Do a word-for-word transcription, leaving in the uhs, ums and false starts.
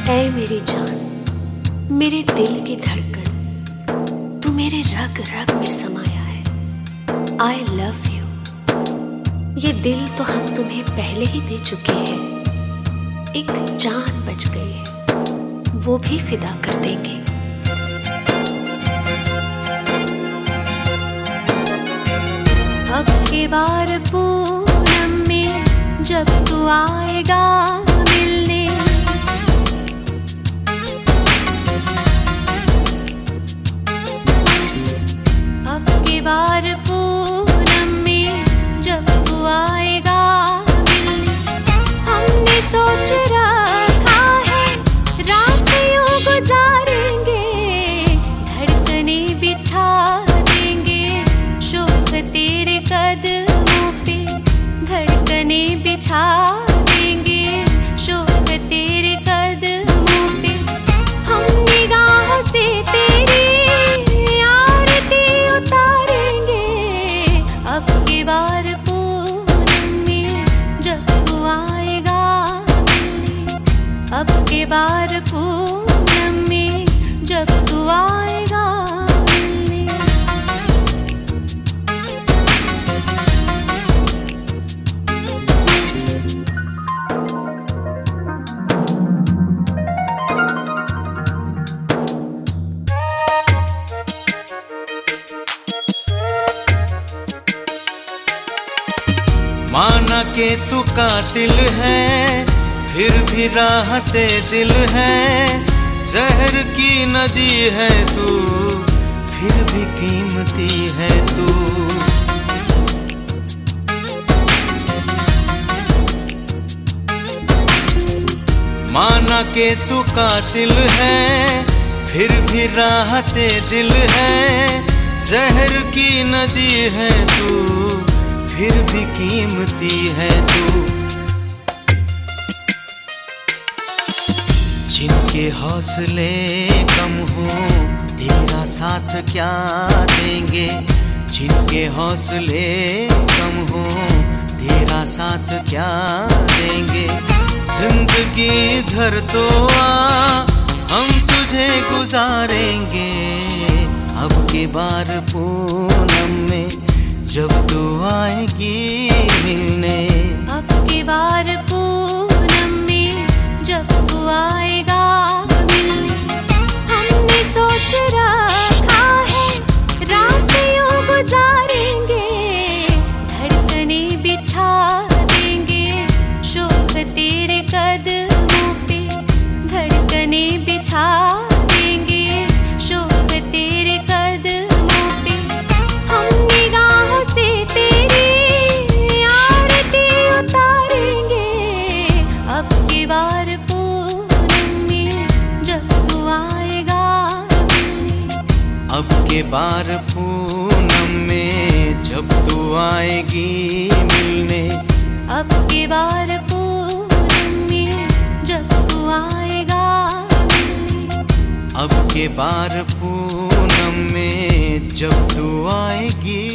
ऐ मेरी जान, मेरे दिल की धड़कन, तू मेरे रग रग में समाया है। I love you. ये दिल तो हम तुम्हें पहले ही दे चुके हैं। एक जान बच गई है, वो भी फिदा कर देंगे। अब की बार पूनम में जब तू आएगा मिलने, अब की बार पूनम में जब तू आएगा मिलने, हमने सोच रखा है रात यूं गुजारेंगे, धड़कने बिछा देंगे शोक तेरे कदमों पे, धड़कने बिछा देंगे शोक तेरे कदमों पे। हम निगाहों से तेरी आरती उतारेंगे, अब की बार पूनम में जब तू आएगा मिलने, अब की बार पूनम में जब तू आएगा मिलने। माना के तू कातिल है, फिर भी राहते दिल है। जहर की नदी है तू, फिर भी कीमती है तू। माना के तू कातिल है, फिर भी राहते दिल है। जहर की नदी है तू, फिर भी कीमती है तू। जिनके हौसले कम हो तेरा साथ क्या देंगे, जिनके हौसले कम हो तेरा साथ क्या देंगे। जिंदगी इधर तो आ, हम तुझे गुजारेंगे, अब की बार पूनम में जब तू आएगी मिलने। अब की बार पूनम में जब तू आएगा मिलने, हमने सोच रखा है रात यूं गुजारेंगे, धड़कने बिछा देंगे शोक तेरे कदमों पे, धड़कने बिछा देंगे शोक तेरे कदमों पे। हम निगाहों से तेरी आरती उतारेंगे, अब की बार पूनम में जब तू आएगा मिलने, अब के बार पूनम में जब तू आएगी मिलने। अब की बार पूनम में जब तू आएगा मिलने, अब के बार पूनम में जब तू आएगी